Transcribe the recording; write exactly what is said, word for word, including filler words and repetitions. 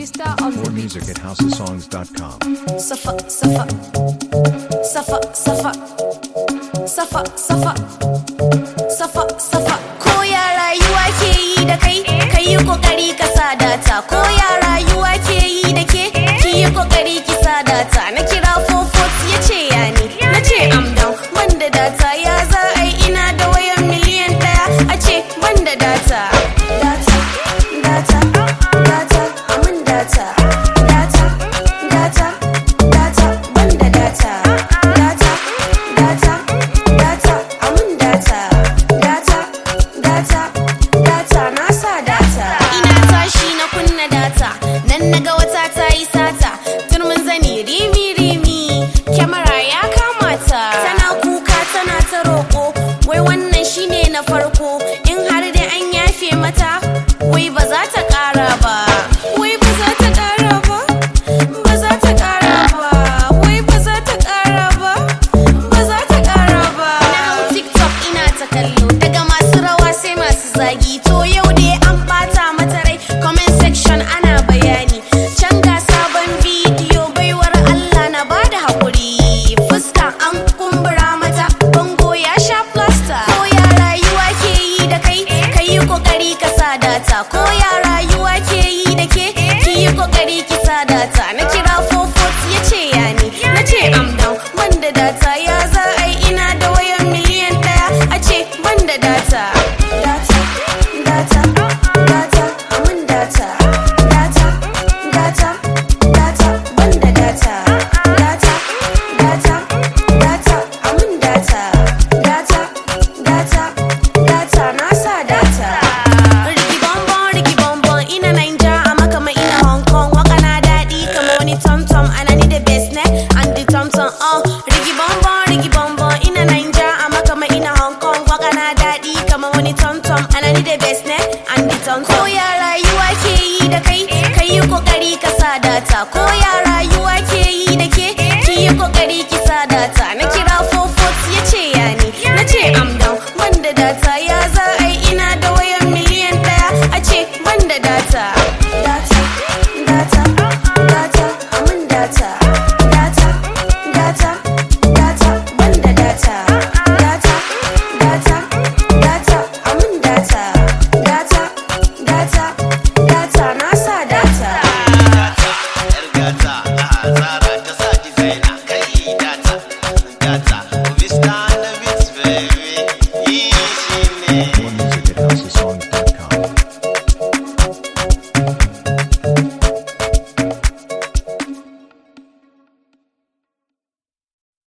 Vista on More music at house of songs dot com. Safa, safa, safa, safa, safa, safa, safa, safa. Ko ya rayuwa ke yi da kai, kai yi kokari ka sa data. Ko ya rayuwa ke yi da ke, ki yi kokari ki sa data. Na kira four forty ya ce ya ni, na ce I'm down. Ban da data ya za a yi ina da wayan miliyan daya. A ce ban da data. Data, data, data, amin data. Data, data, data, ban da data. Data, data, data, amin data. Data, data, data, na sa data. Ina tashi na kunna data, nan naga wata ta yi sata. Turmin zani rimi rimi, kyamara ya kamata. Tana kuka tana ta roƙo, wai wannan shine na farko. In har dai an yafe mata, wai ba za ta ƙara ba. Wai ba za ta ƙara ba, ba za ta ƙara ba. Wai ba za ta ƙara ba, ba za ta ƙara ba. Na hau TikTok ina ta kallo, daga masu rawa sai masu zagi. To yau dai an ɓata mata rai, comment section ana bayani. Can ga sabon bidiyo baiwar Allah na bada haƙuri. Fuska an kumbura mata, bango ya sha plaster. Ko ya rayuwa ke yi da kai, kai yi kokari ka sa data. Ko ya rayuwa ke yi da ke, ki yi kokari ki sa data. Na kira four forty ya ce ya ni, na ce I'm down. Ban da data ya za a yi ina da wayan miliyan daya. A ce ban da data. Data, data, data, amin data. Data, data, data, ban da data. Data, data, data, amin data. Data, data, data, na sa data. Riki bonbon, riki bonbon, ina Naija amma kama ina Hong Kong. Waka na daɗi kama wani tom tom, ana ni da best ne and the tom tom. Oh, riki bonbon, riki bonbon, ina Naija amma kama ina Hong Kong. Waka na daɗi kama wani tom tom, ana ni da best ne and the tom tom. Ko ya rayuwa ke yi da kai, kai yi kokari ka sa data. Ko ya rayuwa ke yi da ke, ki yi kokari ki sa data. Na kira four forty ya ce ya ni, na ce I'm down. Ban da data ya za